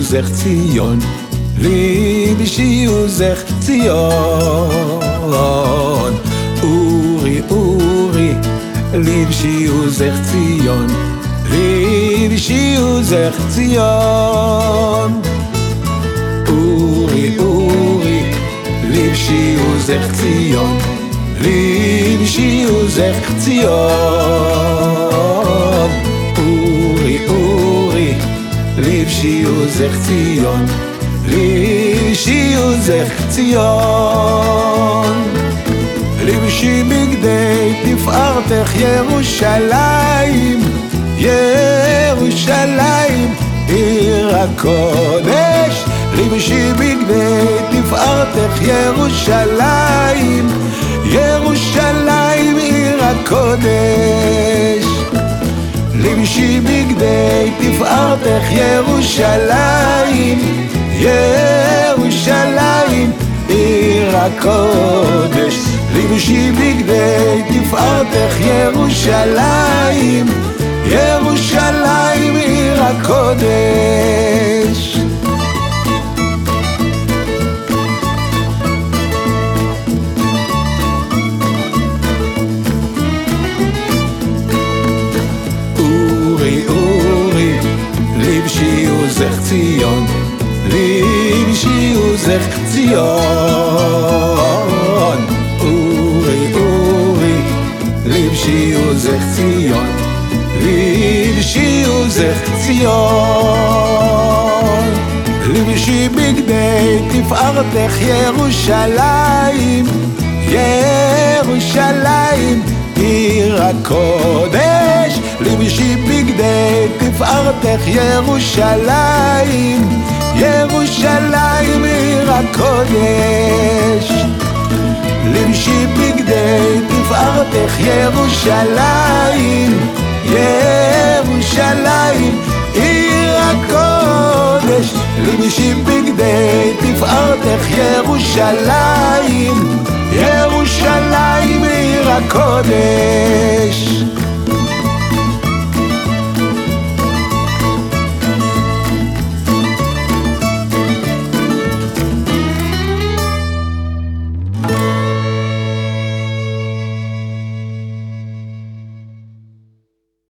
זך ציון, לבשי וזך ציון. אורי אורי, לבשי וזך ציון, לבשי וזך ציון. אורי אורי, לבשי וזך ציון, לבשי וזך ציון. אורי אורי, לבשי וזך ציון, לבשי וזך ציון. לבשי בגדי תפארתך ירושלים, ירושלים עיר הקודש. לבשי בגדי תפארתך ירושלים, ירושלים עיר הקודש. לבשי בגדי תפארתך ירושלים, ירושלים עיר הקודש. לבשי בגדי תפארתך ירושלים, ירושלים עיר הקודש. לבשי וזך ציון, לבשי וזך ציון. אורי אורי, לבשי וזך ציון, לבשי וזך ציון. לבשי בגדי תפארתך ירושלים, ירושלים עיר הקודש. לבשי בגדי תפארתך ירושלים, ירושלים עיר הקודש. לבשי בגדי תפארתך ירושלים, ירושלים עיר הקודש. לבשי בגדי תפארתך ירושלים, ירושלים עיר הקודש.